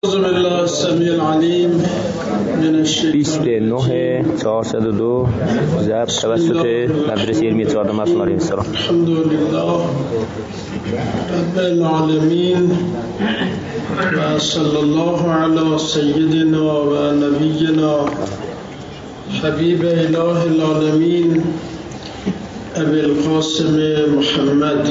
29/402 ضبط توسط مدرسه علمی چهارم اسماعیل علیه السلام. الحمدلله رب العالمین و صلی الله علی سیدنا و نبینا حبیب اله العالمین ابی القاسم محمد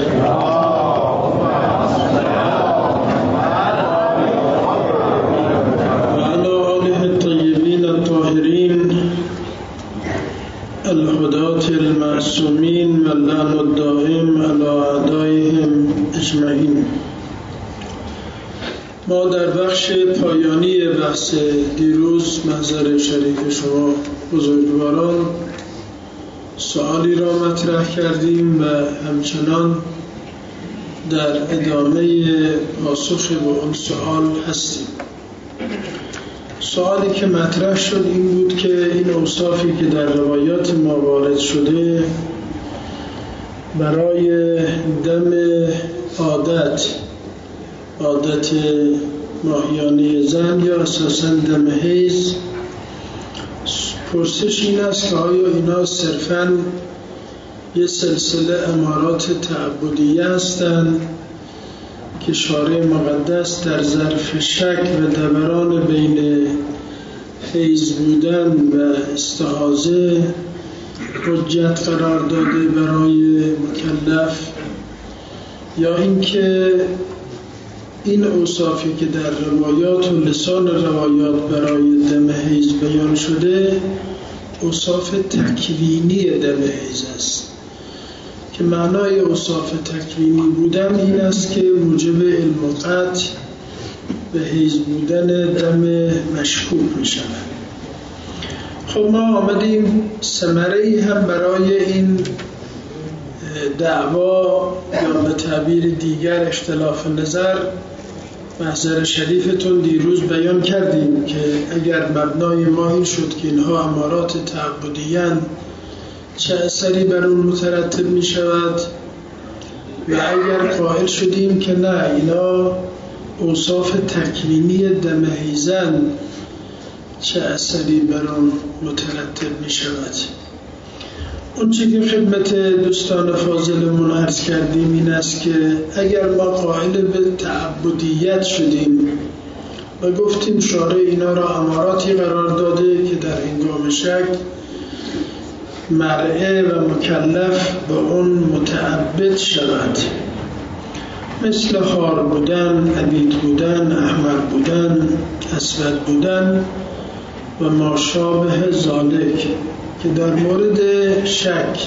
الهداة المعصومین و اللعن الدائم علی اعدائهم اجمعین. ما در بخش پایانی بحث دیروز محضر شریف شما بزرگواران سوالی را مطرح کردیم و همچنان در ادامه پاسخ به اون سوال هستیم. سوالی که مطرح شد این بود که این اوصافی که در روایات ما وارد شده برای دم عادت ماهیانه زن یا اساساً دم حیض، پرسش این است که آیا اینا صرفاً یه سلسله امارات تعبدیه هستند که شارع مقدس در ظرف شک و دوران بین حیض بودن و استحاضه حجت قرار داده برای مکلف، یا اینکه این اوصافی که در روایات و لسان روایات برای دم حیض بیان شده اوصاف تکوینی دم حیض است که معنای اوصاف تکوینی بودن این است که موجب علم و قطع به حیض بودن دم مشکوک می شود. خب ما آمدیم ثمره‌ای هم برای این دعوا یا به تعبیر دیگر اختلاف نظر محضر شریفتون دیروز بیان کردیم که اگر مبنای ما این شد که اینها امارات تعبدیان چه اثری بر اون مترتب می شود، و اگر قائل شدیم که نه اینا اوصاف تکوینی دم حیضن چه اثری بر اون مترتب می شود. اون چی که خدمت دوستان فاضلمون عرض کردیم این است که اگر ما قائل به تعبدیت شدیم و گفتیم شارع اینا را اماراتی قرار داده که در هنگام شک مرعه و مکلف به اون متعبد شود، مثل خار بودن، عبید بودن، احمر بودن، اسود بودن و ماشابه ذالک، که در مورد شک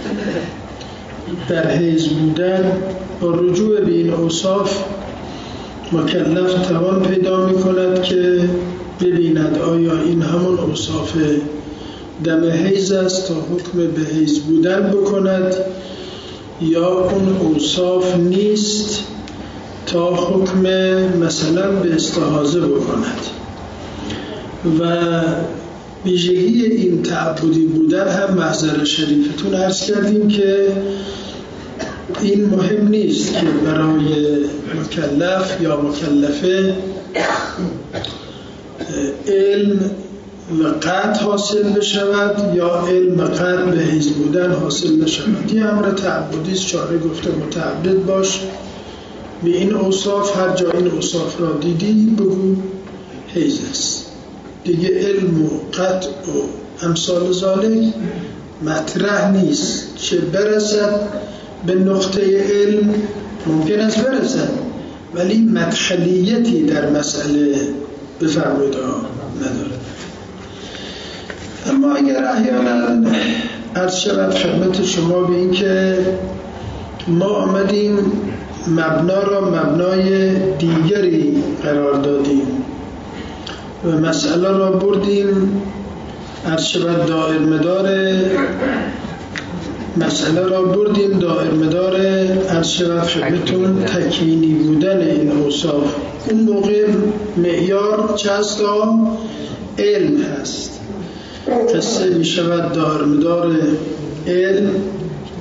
در حیض بودن با رجوع به این اوصاف مکلف توان پیدا می کند که ببیند آیا این همون اوصاف دم حیض است تا حکم به حیض بودن بکند یا اون اوصاف نیست تا حکم مثلا به استحاضه بکند. و ویژگی این تعبدی بودن هم محضر شریفتون عرض کردیم که این مهم نیست که برای مکلف یا مکلفه علم و قطع حاصل بشود یا علم و قطع به حیض بودن حاصل نشود. یه امر تعبدی است، شارع گفته متعبد باش به این اوصاف، هر جا این اوصاف را دیدی بگو حیض است دیگه. علم و قطع و امثال ذالک مطرح نیست، چه برسد به نقطه علم ممکن است برسد ولی مدخلیتی در مسئله بفرمایید نداره. اما اگر احیانا عرض شود خدمت شما به این که ما آمدیم مبنا را مبنای دیگری قرار دادیم و مسئله را بردیم عرض شود دائر مدار عرض شود خدمتون تکوینی بودن این اوصاف، اون موقع معیار چه هست؟ علم هست. قصه می شود دائر مدار علم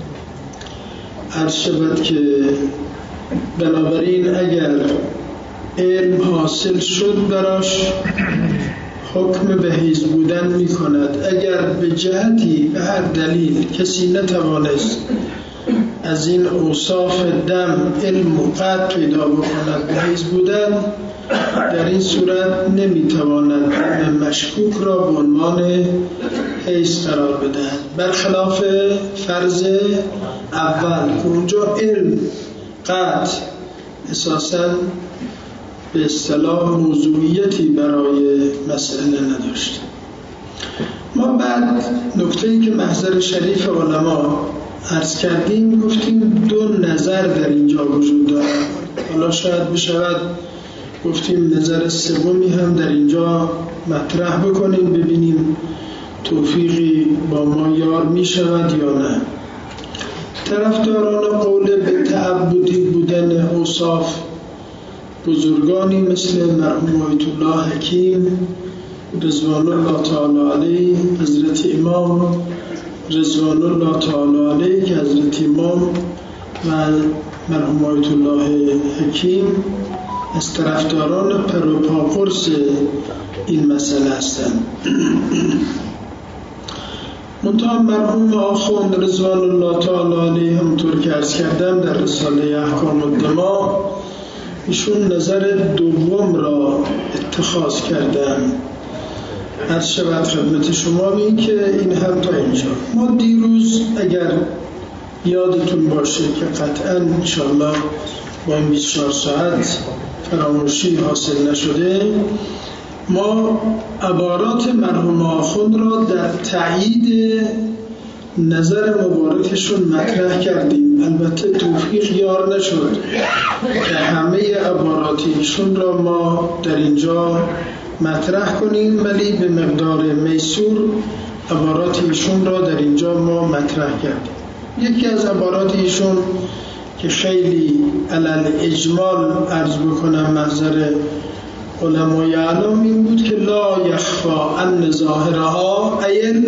عرض شود که بنابراین اگر علم حاصل شد براش حکم به حیز بودن می کند. اگر به جهتی به هر دلیل کسی نتوانست از این اوصاف دم علم و قد پیدا بکند به حیز بودن، در این صورت نمیتواند دم مشکوک را به عنوان حیز قرار بدهد، برخلاف فرض اول که اونجا علم قد اساساً به اصطلاح موضوعیتی برای مسئله نداشت. ما بعد نکته‌ای که محضر شریف علما عرض کردیم گفتیم دو نظر در اینجا وجود دارد. حالا شاید بشود گفتیم نظر سومی هم در اینجا مطرح بکنیم ببینیم توفیقی با ما یار می شود یا نه. طرفداران قول به تعبدی بودن اوصاف بزرگانی مثل مرحوم آیت الله حکیم رضوان الله تعالی علیه، حضرت امام رضوان الله تعالی علیه که حضرت امام و مرحوم آیت الله حکیم از طرفداران پروپاقرص این مسئله هستند. منتها مرحوم آخوند رضوان الله تعالی علیه همطور که عرض کردم در رساله احکام الدماء ایشون نظر دوم را اتخاذ کردن. از شود خدمت شما این که این هم تا اینجا. ما دیروز اگر یادتون باشه که قطعاً انشاءالله با این 24 ساعت فراموشی حاصل نشده، ما عبارات مرحوم آخوند را در تایید نظر مبارکشون مطرح کردیم. البته توفیق یار نشد که همه عبارات ایشون را ما در اینجا مطرح کنیم، ولی به مقدار میسور عبارات ایشون را در اینجا ما مطرح کردیم. یکی از عبارات ایشون که خیلی علل اجمال عرض بکنم محضر علمای اعلام این بود که لا یخفا ان ظاهرها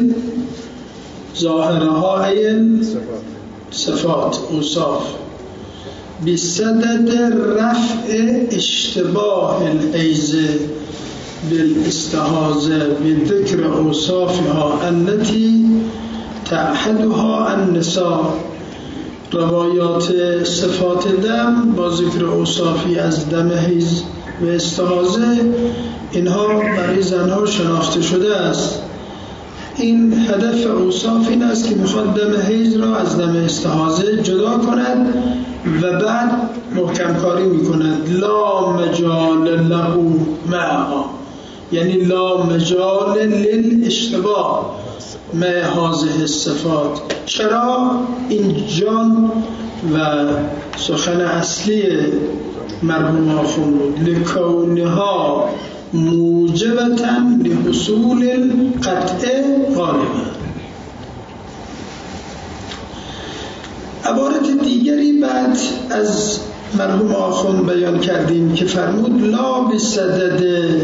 عین صفات اوصاف بصدد رفع اشتباه الحیز بالاستحاضه بذکر اوصافها التي تعهدها النساء. روایات صفات دم با ذکر اوصافی از دم حیض و استحاضه اینها برای زنها شناخته شده است. این هدف اوصاف این است که میخواد دم حیض را از دم استحاضه جدا کند و بعد محکم کاری میکند لا مجال له معها، یعنی لا مجال للاشتباه مع هذه الصفات. چرا این جان و سخن اصلی مرحوم آخوند بود؟ لکونها موجبتاً لحصول القطع غالبا. عبارت دیگری بعد از مرحوم آخوند بیان کردیم که فرمود لا بصدد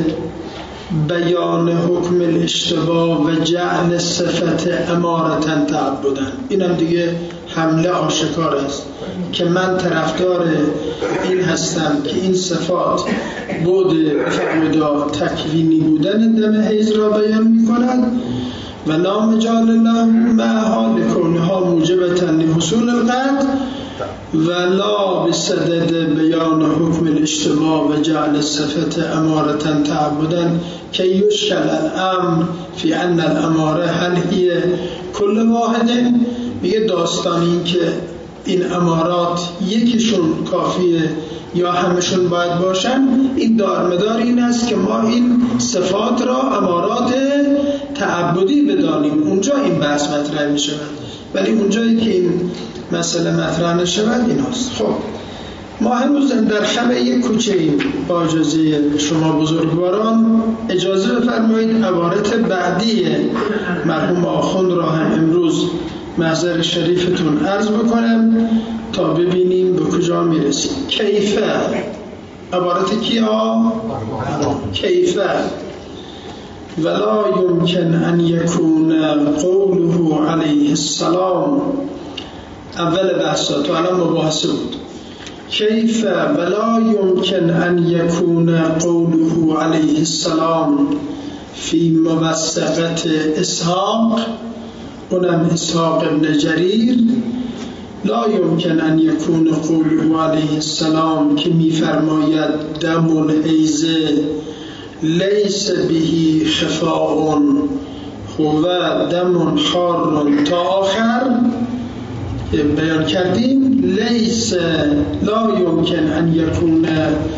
بیان حکم الاشتباه و جعل صفت امارتاً تعبداً. اینم دیگه حمله آشکار است که من طرفدار این هستم که این صفات بود فقدا تکوینی بودن دم حیض را بیان می کند و لا مجال له معها لکونها موجبتاً لحصول القطع و لا بصدد بیان حکم الاشتباه و جعل صفت امارتاً تعبداً که یشکل الامر فی ان الاماره هل هی کل واحده. میگه داستان این که این امارات یکیشون کافیه یا همشون باید باشن، این دارمدار این است که ما این صفات را امارات تعبدی بدانیم. اونجا این بحث مطرح می شود، ولی اونجایی که این مسئله مطرح نشود این هست. خب ما هنوز در خمه یک کوچه ایم. با اجازه شما بزرگواران اجازه بفرمایید عبارت بعدی مرحوم آخوند را هم امروز محضر شریفتون عرض بکنم تا ببینیم به کجا میرسیم. کیفه، عبارت کیا؟ کیفه ولا يمكن ان يكون قوله علیه السلام. اول بحثات و الان مباحثه بود. کیف ولا یمکن ان یکون قوله علیه السلام فی موثقت اسحاق، اونم اسحاق ابن جریر، لا یمکن ان یکون قوله علیه السلام که میفرماید دم الحیض لیس به خفاء هو دم حار تا آخر بیان کردیم. لیس لا یمکن ان یکون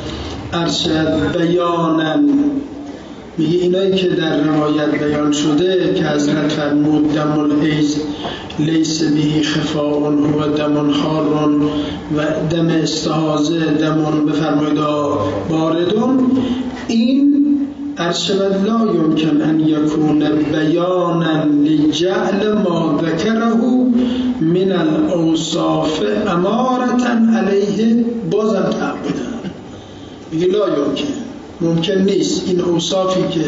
ارشد بیانا، میگه اینایی که در روایت بیان شده که حضرت فرمود دم الحیض لیس به خفاء هو دم حار و دم استحاضه دم بفرمایید باردون، این ارشد لا یمکن ان یکون بیانا لجعل ما ذکره من الاوصاف امارة علیه، بازم تعبده، میگه لا ممکن نیست این اوصافی که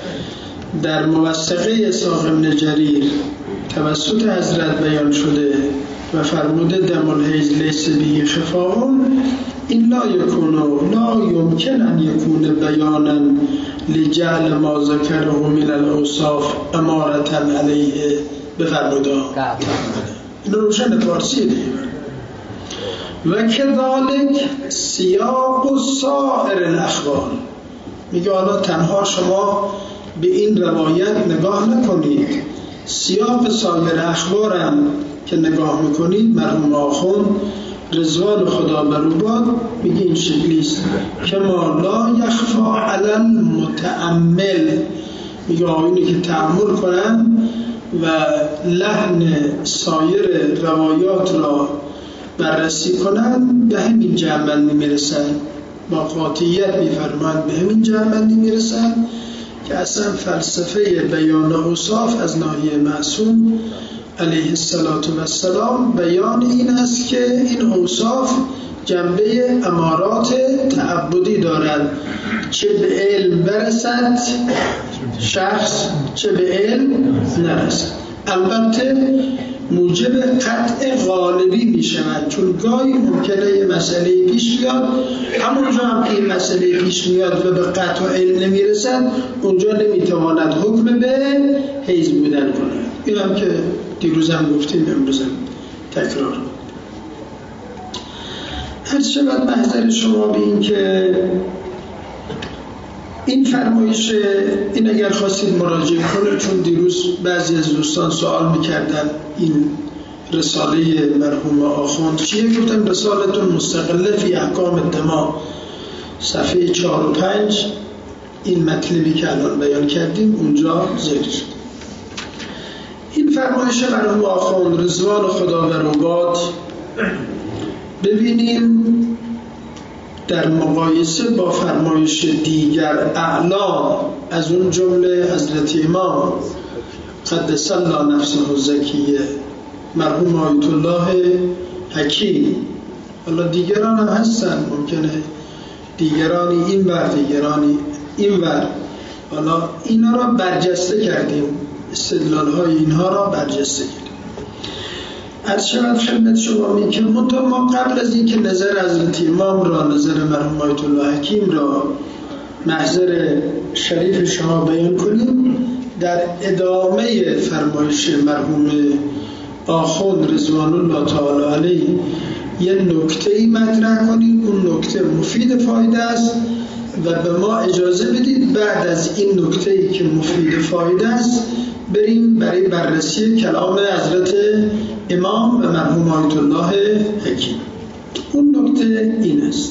در موثقه اسحاق ابن جریر توسط حضرت بیان شده و فرموده دم الحیض لیس به خفاء، این لا یمکن ان یکون بیانا لجعل ما ذکره من الاوصاف امارة علیه بفرموده. این روشن فارسی دیگه. و کذالک سیاق و سائر الاخبار، میگه حالا تنها شما به این روایت نگاه نکنید، سیاق سایر اخبارم که نگاه میکنید مرحوم آخوند رضوان خدا بر او باد میگه این شکلیست که ما لا یخفا علی المتأمل، میگه آیونی که تأمل کنن و لحن سایر روایات را بررسی کنند به همین جمع‌بندی میرسن، با قاطعیت میفرمایند به همین جمع‌بندی میرسن که اصلا فلسفه بیان اوصاف از ناحیه معصوم علیه السلام بیان این است که این اوصاف جنبه امارات تعبدی دارند، چه به علم برسد شخص چه به علم نرسد. البته موجب قطع غالبی می شود، چون گاهی ممکنه یه مسئله پیش بیاد، همونجا هم که این مسئله پیش میاد و به قطع علم نمی رسد، اونجا نمی تواند حکم به حیض بودن کنه. این هم که دیروز هم گفتیم، امروز هم تکرار. هر شود محضر شما به این که این فرمایش، این اگر خواستید مراجعه کنید، چون دیروز بعضی از دوستان سوال میکردن این رساله مرحوم آخوند چیه، گفتم رسالتون مستقله فی احکام الدماء صفحه 4 و 5 این مطلبی که الان بیان کردیم اونجا ذکر شد. این فرمایش مرحوم آخوند رضوان خدا بر او باد ببینیم در مقایسه با فرمایش دیگر اعلام، از اون جمله حضرت امام قدس الله نفسه الزکیه مرحوم آیت الله حکیم، حالا دیگران هم هستن، ممکنه دیگرانی این ور دیگرانی این ور، حالا اینا را برجسته کردیم، استدلال های اینها را برجسته کردیم. از شود خدمت شما می که ما قبل از این که نظر حضرت امام را، نظر مرحوم آیت الله حکیم را محضر شریف شما بیان کنیم، در ادامه فرمایش مرحوم آخوند رضوان الله تعالی علیه یه نکته‌ای مطرح کنیم. اون نکته مفید فایده است و به ما اجازه بدید بعد از این نکته‌ای که مفید فایده است بریم برای بررسی کلام حضرت امام و مرحوم آیت الله حکیم. اون نکته این است،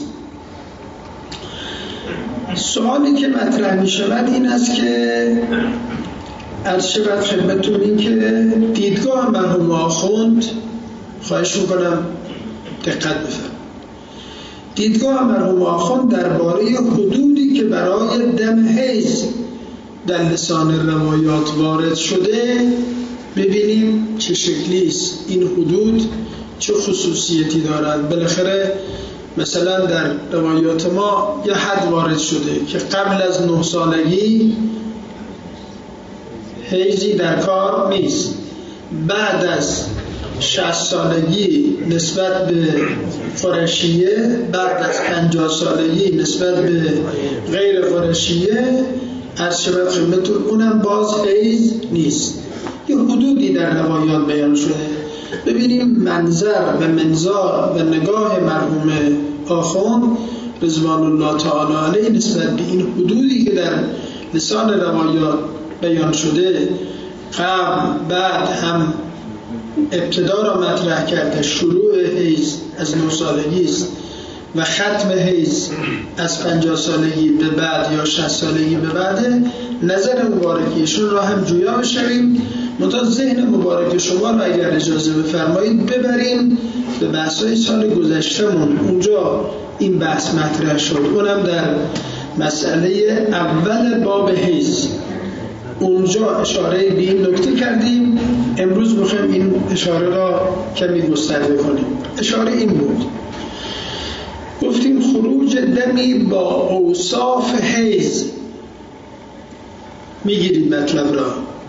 سوالی که مطرح می شود این است که عرض شود خدمتتون این که دیدگاه مرحوم آخوند، خواهش میکنم دقت بفرمایید، دیدگاه مرحوم آخوند درباره حدودی که برای دم حیض در لسان روایات وارد شده ببینیم چه شکلی است، این حدود چه خصوصیتی دارند. بالاخره مثلا در روایات ما یه حد وارد شده که قبل از 9 سالگی حیضی در کار نیست، بعد از 60 سالگی نسبت به قرشیه، بعد از 50 سالگی نسبت به غیر قرشیه، عرض شود خدمتتون اونم باز حیض نیست. یه حدودی در روایات بیان شده. ببینیم منظر و منظار و نگاه مرحوم آخوند رضوان الله تعالی علیه نسبت به این حدودی که در لسان روایات بیان شده، قبل بعد هم ابتدا را مطرح کرده، شروع حیض از 9 سالگی است و ختم حیض از 50 سالگی به بعد یا 60 سالگی به بعد. نظر مبارکیشون را هم جویا بشویم، منتها ذهن مبارک شما را اگر اجازه بفرمایید ببریم به بحث‌های سال گذشته‌مون. اونجا این بحث مطرح شد، اونم در مسئله اول باب حیض. اونجا اشاره به این نکته کردیم. امروز می‌خوایم این اشاره را کمی گسترده کنیم. اشاره این بود، گفتیم خروج دمی با اوصاف حیض، میگیرید مطلب را،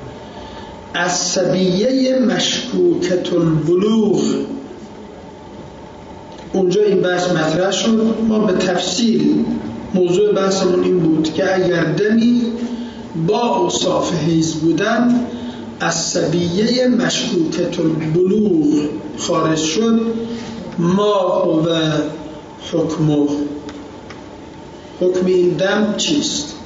عصبیه مشکوکت البلوغ. اونجا این بحث مطرح شد. ما به تفصیل موضوع بحثمون این بود که اگر دمی با اوصاف حیض بودن، عصبیه مشکوکت البلوغ خارج شد، ما و حکم این دم چیست؟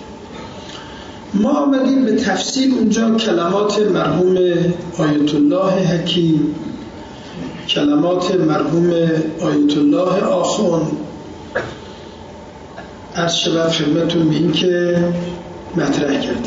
ما آمدیم به تفصیل اونجا کلمات مرحوم آیت الله حکیم، کلمات مرحوم آیت الله آخوند عرض شود خدمتتون به این که مطرح کرده.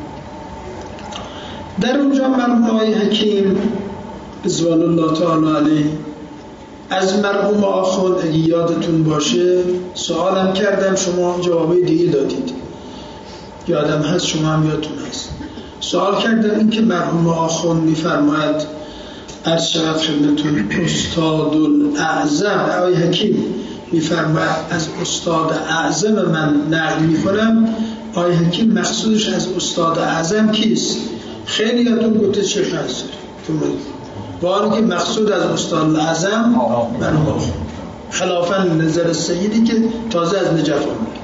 در اونجا مرحوم آیت حکیم رضوان الله تعالی علیه از مرحوم آخوند اگه یادتون باشه سوالم کردم، شما جوابای دیگه دادید، یادم هست شما هم یادتون هست. سوال کردم این که مرحوم آخوند میفرماید عرض شود خدمتتون استاد الاعظم آقای حکیم میفرماید از استاد اعظم من نقل میکنم. آقای حکیم مقصودش از استاد اعظم کیست؟ خیلی یادتون گفته شیخ انصاری، با آنکه مقصود از استاد اعظم مرحوم آخوند، خلافاً نظر سیدی که تازه از نجف آمد.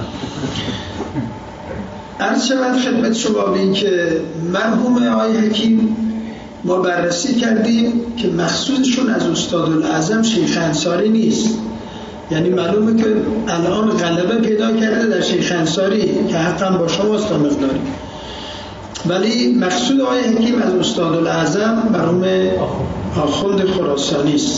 عرض شود خدمت شما به این که مرحوم آقای حکیم ما بررسی کردیم که مقصودشون از استاد الاعظم شیخ انصاری نیست. یعنی معلومه که الان غلبه پیدا کرده در شیخ انصاری که حقا با شماست تا مقداری، ولی مقصود آقای حکیم از استاد الاعظم مرحوم آخوند خراسانی است.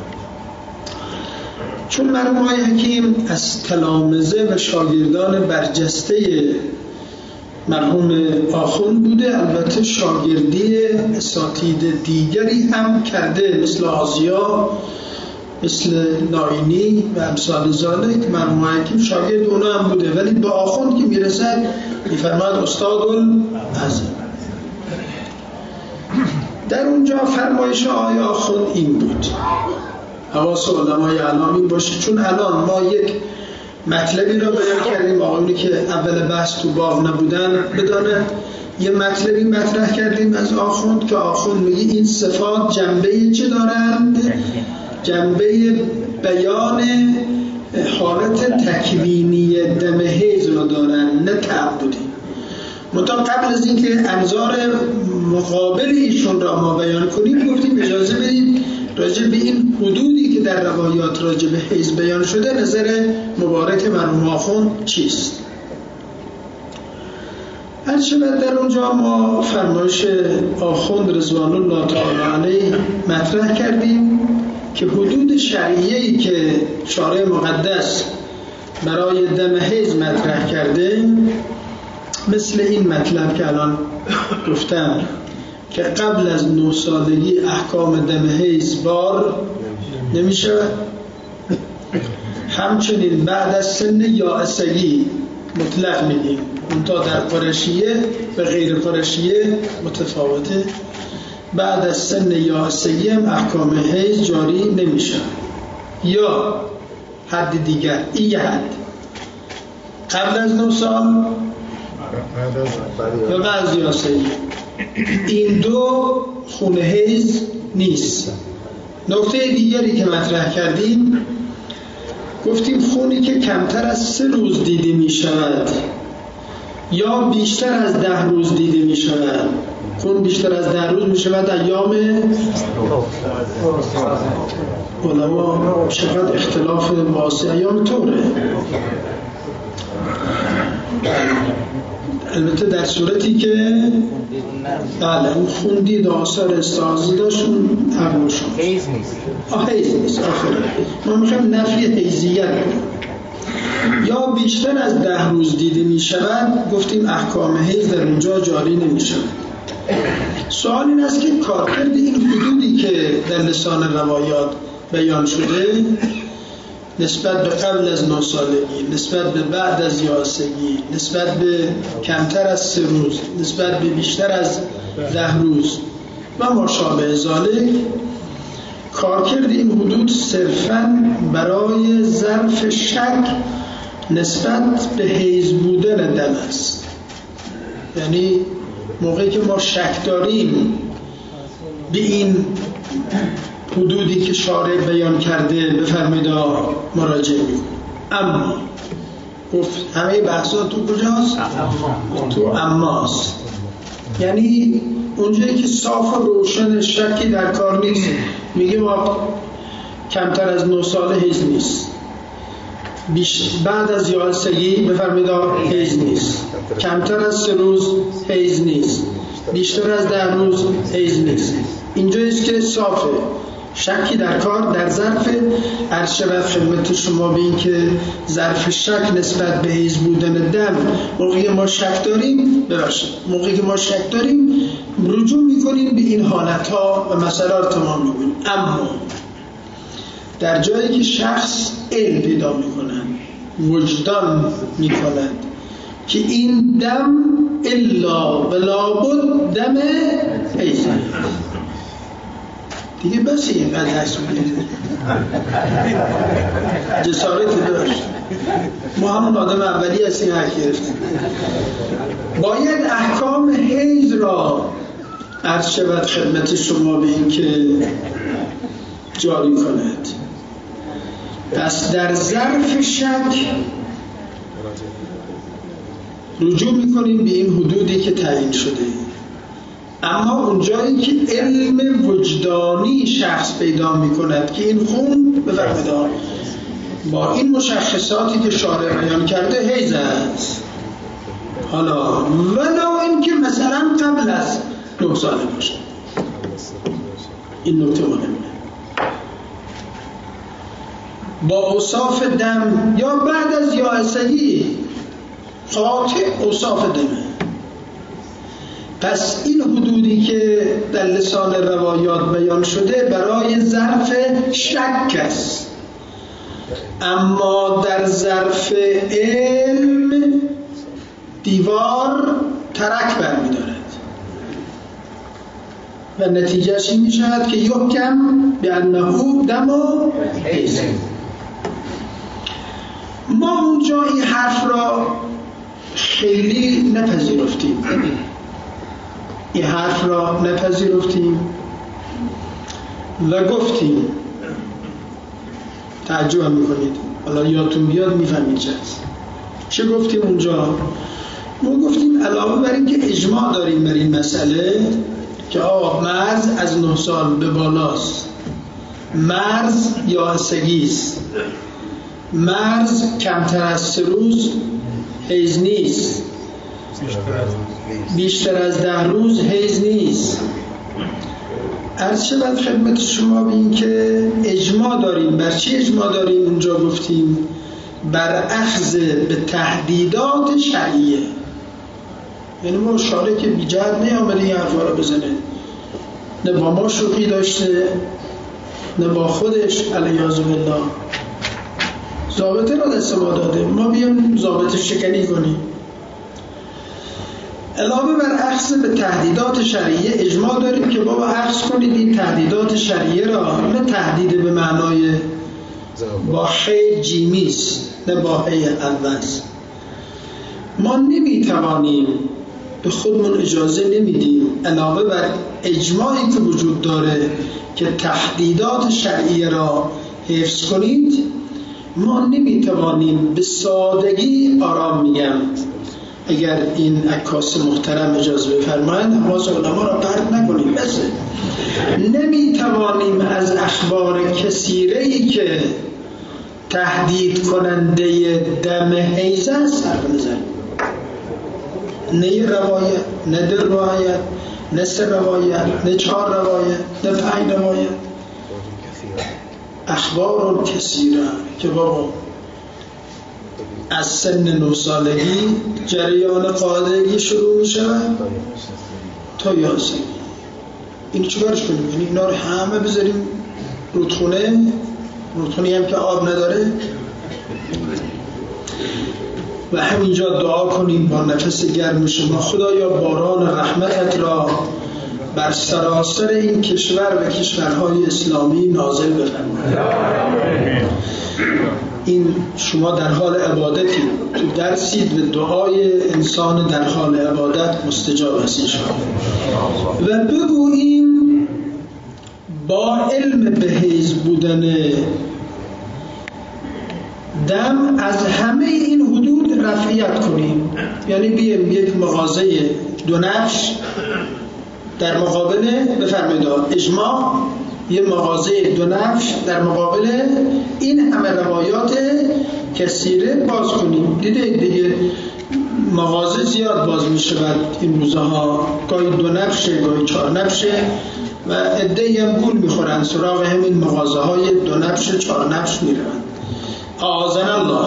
چون مرحوم آقای حکیم از تلامذه و شاگردان برجسته مرحوم آخوند بوده، البته شاگردی اساتید دیگری هم کرده مثل آزیا، مثل ناینی و امثال ذالک. مرحوم حکیم شاگرد اونا هم بوده، ولی با آخوند که میرسد میفرماید استاد الاعظم. در اونجا فرمایش آقای آخوند این بود، حواس علمای علام این باشه، چون الان ما یک مطلبی را بیان کردیم، آقایونی که اول بحث تو باب نبودن بدانه، یه مطلبی مطرح کردیم از آخوند که آخوند میگه این صفات جنبه چه دارند؟ جنبه بیان حالت تکوینی دم حیض را دارند، نه تعبدی. منتها قبل از اینکه انظار مقابل ایشون را ما بیان کنیم گفتیم اجازه بدید راجع به این حدودی که در روایات راجع به حیض بیان شده نظر مبارک مرحوم آخوند چیست. هرچند در اونجا ما فرمایش آخوند رضوان الله تعالی علیه مطرح کردیم که حدود شرعیه‌ای که شارع مقدس برای دم حیض مطرح کرده مثل این مطلب که الان گفتم که قبل از 9 سالگی احکام دم حیض بار نمیشه، همچنین بعد از سن یائسگی مطلق میگیم، منتها در قرشیه و غیر قرشیه متفاوته. بعد از سن یائسگی هم احکام حیض جاری نمیشه، یا حد دیگر، این حد قبل از 9 سال یا بعد از یائسگی، این دو خون حیض نیست. نکته دیگری که مطرح کردیم، گفتیم خونی که کمتر از 3 روز دیده می شود یا بیشتر از 10 روز دیده می شود. خون بیشتر از 10 روز می شود ایام علما چقدر اختلاف واسع ایام طوره. البته در صورتی که بله اون خون دید آثار استعاضی داشت اون حقوش حیز نیست. حیز نیست. ما میخوایم نفی حیزیت کنیم. یا بیشتر از 10 روز دیده می شود، گفتیم احکام حیز در اونجا جاری نمی شود. سوال این است که کارکرد این حدودی که در لسان روایات بیان شده نسبت به قبل از 9 سالگی، نسبت به بعد از یائسگی، نسبت به کمتر از 3 روز، نسبت به بیشتر از 10 روز و ماشابه ذالک، کارکرد این حدود صرفاً برای ظرف شک نسبت به حیض بودن دم است. یعنی موقعی که ما شک داریم به این حدودی که شارع بیان کرده بفرمایید مراجعه می‌کنیم. اما گفت همه بحثا تو کجاست؟ تو اماست. یعنی اونجایی که صاف و روشن شکی در کار نیست، میگه ما کمتر از 9 ساله حیض نیست، بعد از یائسگی بفرمایید حیض نیست، کمتر از 3 روز حیض نیست، بیشتر از 10 روز حیض نیست. اینجاییست که صافه، شکی در کار در ظرف عرض شود خدمت شما به این که ظرف شک نسبت به حیض بودن دم موقعی ما شک داریم موقعی که ما شک داریم رجوع میکنیم به این حالتها و مسئله رو تمام میکنیم. اما در جایی که شخص علم پیدا میکنن، وجدان میکنند که این دم الا ولابد دم حیض دیگه بس اینقدر دست میگیره جسارتی داشت، ما همون آدم اولی هستیم حق گرفتیم، باید احکام حیض را عرض شود خدمت شما به این که جاری کند. پس در ظرف شک رجوع میکنیم به این حدودی که تعیین شده. اما اونجایی که علم وجدانی شخص پیدا میکند که این خون بفرمایید با این مشخصاتی که شارع بیان کرده حیض است، حالا ولو این که مثلا قبل از 9 ساله باشه، این نکته مهمه، با اوصاف دم یا بعد از یائسگی قاطع اوصاف دمه. پس این حدودی که در لسان روایات بیان شده برای ظرف شک است، اما در ظرف علم دیوار ترک برمی‌دارد و نتیجهش این می‌شود که یحکم بأنه دم حیض. ما اونجا این حرف را خیلی نپذیرفتیم، این حرف را نپذیرفتیم و گفتیم، تعجب میکنید حالا یادتون بیاد میفهمید چه گفتیم اونجا. ما گفتیم علاوه بر این که اجماع داریم بر این مسئله که مرز از 9 سال به بالاست، مرز یائسگی است، مرز کمتر از 3 روز حیض نیست، بیشتر از 10 روز حیض نیست. عرض شود خدمت شما به این که اجماع داریم. بر چی اجماع داریم؟ اونجا گفتیم بر اخذ به تهدیدات شرعیه. یعنی ما شارع که بی جهت نیامده این حرفا رو بزنه، نه با ما شوخی داشته نه با خودش علیاذ بالله، ضابطه را دست ما داده، ما بیام ضابطه شکنی کنیم. علاوه بر اخذ به تهدیدات شرعیه اجماع داریم که بابا اخذ کنید این تهدیدات شرعیه را، نه تهدید به معنای با خی جیمیست، نه با هی اول. ما نمیتوانیم به خودمون اجازه نمیدیم علاوه بر اجماعی که وجود داره که تهدیدات شرعیه را حفظ کنید، ما نمیتوانیم به سادگی آرام میگم اگر این عکاس محترم اجازه بفرمایند حواس علما را پرت نکنیم. بس نمیتوانیم از اخبار کثیره‌ای که تهدید کننده دم حیض است صرف نظر، نه روایت، نه در روایت، نه 3 روایت، نه 4 روایت، نه 5 روایت، اخبار کثیره که بابا از سن 9 سالگی جریان قاعدگی شروع می شود تا 11. این چیکارش کنیم؟ یعنی اینا رو همه بذاریم رودخونه هم که آب نداره و همینجا دعا کنیم با نفس گرم شما خدایا باران رحمتت را بر سراسر این کشور و کشورهای اسلامی نازل بفرمای. این شما در حال عبادتی تو درسید و دعای انسان در حال عبادت مستجاب است انشاءالله. و بگوییم با علم به حیض بودن دم از همه این حدود رفعیت کنیم، یعنی بیایم یک مغازه 2 نفش در مقابل بفرمایید اجماع، یه مغازه 2 نفش در مقابل این همه روایات کثیره باز کنیم. دیگه مغازه زیاد باز میشه این روزها، گاهی 2 نفشه گاهی 4 نفشه و عده‌ای هم گول میخورن سراغ همین مغازه های 2 نفش 4 نفش میرن. آذن الله.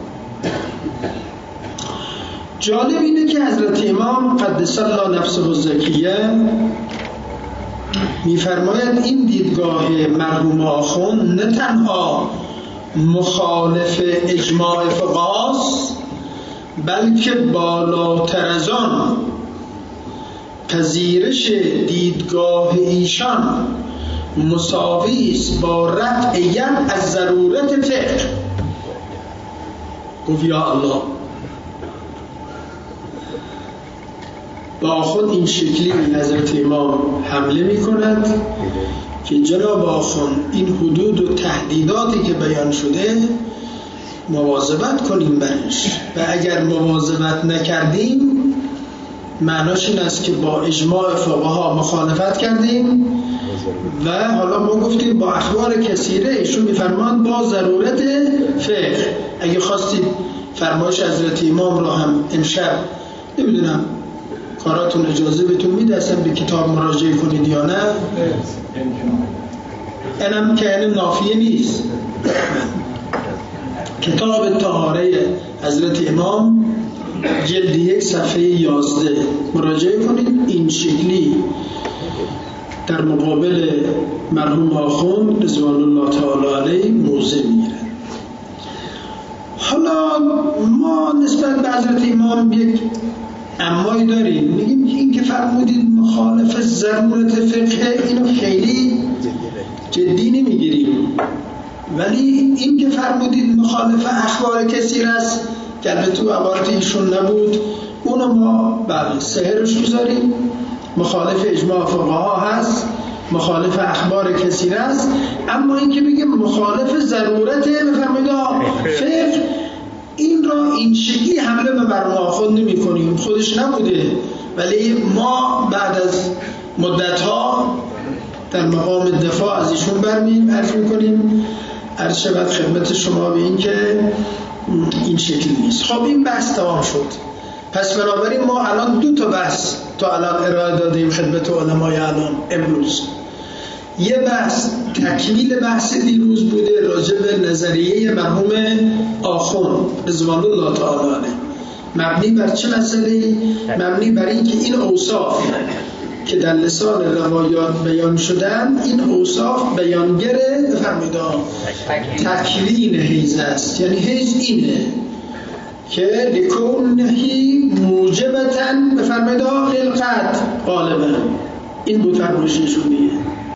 جالب اینه که حضرت امام قدس الله نفسه الزکیه میفرماید این دیدگاه مرحوم آخوند نه تنها مخالف اجماع فقهاست بلکه بالاتر از آن پذیرش دیدگاه ایشان مساوی است با رفع ید از ضرورت فقه. گفت یا الله. با خود این شکلی حضرت امام حمله می کند که جناب آخوند این حدود و تهدیداتی که بیان شده مواظبت کنیم برش و اگر مواظبت نکردیم معناش این است که با اجماع فقها مخالفت کردیم و حالا ما گفتیم با اخبار کثیره ایشون میفرمان با ضرورت فقه. اگه خواستید فرمایش حضرت امام را هم امشب نمیدونم کاراتون اجازه بهتون میده اصلا به کتاب مراجعه کنید یا نه، اینم که این نافیه نیست. کتاب طهاره حضرت امام جلد 1 صفحه 11 مراجعه کنید. این شکلی در مقابل مرحوم آخوند رضوان الله تعالی علیه موضع میگیرد. حالا ما نسبت به حضرت امام یک امایی داریم، میگیم که این که فرمودید مخالف ضرورت فقه اینو خیلی جدی نمیگیریم، ولی این که فرمودید مخالف اخبار کثیر است که البته عبارت ایشون نبود اونو ما سهرش بذاریم، مخالف اجماع فقها هست، مخالف اخبار کثیر است، اما این که بگیم مخالف ضرورت بفرمایید فقه این را این شکلی حمله به مرحوم آخوند نمی کنیم. خودش نبوده ولی ما بعد از مدت‌ها در مقام دفاع از ایشون عرض می‌کنیم عرض شود خدمت شما به این که این شکلی نیست. خب این بحث تمام شد. پس بنابراین ما الان 2 تا بحث تا الان ارائه دادیم خدمت علمای الان امروز. یه بحث تکمیل بحث دیروز بوده راجع به نظریه مرحوم آخوند رضوان الله تعالی علیه، مبنی بر چه مسئله؟ مبنی بر این که این اوصاف که در لسان روایات بیان شدن این اوصاف بیانگره بفرمایید تکوین حیض است. یعنی حیض اینه که لکونهی موجبتن بفرمایید خلقت غالبا این بود فرمایششون دیگه.